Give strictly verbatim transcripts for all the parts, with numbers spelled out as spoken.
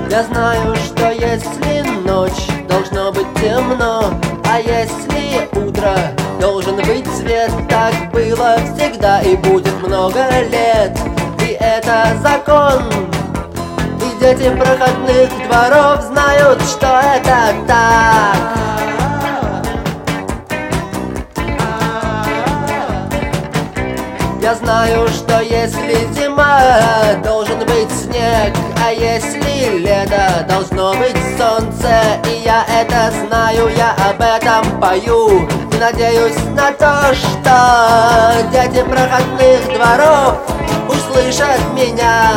Я знаю, что если ночь, должно быть темно, а если утро, должен быть свет. Так было всегда и будет много лет, и это закон. И дети проходных дворов знают, что это так. Я знаю, что если зима, должен быть снег, а если лето, должно быть солнце. И я это знаю, я об этом пою, и надеюсь на то, что дети проходных дворов услышат меня.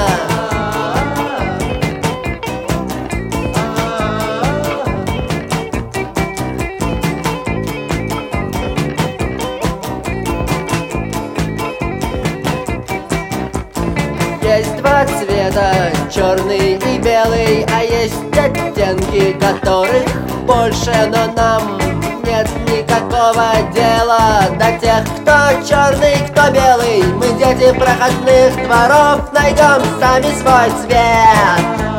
Есть два цвета, черный и белый, а есть оттенки, которых больше, но нам нет никакого дела до тех, кто черный, кто белый. Мы, дети проходных дворов, найдем сами свой цвет.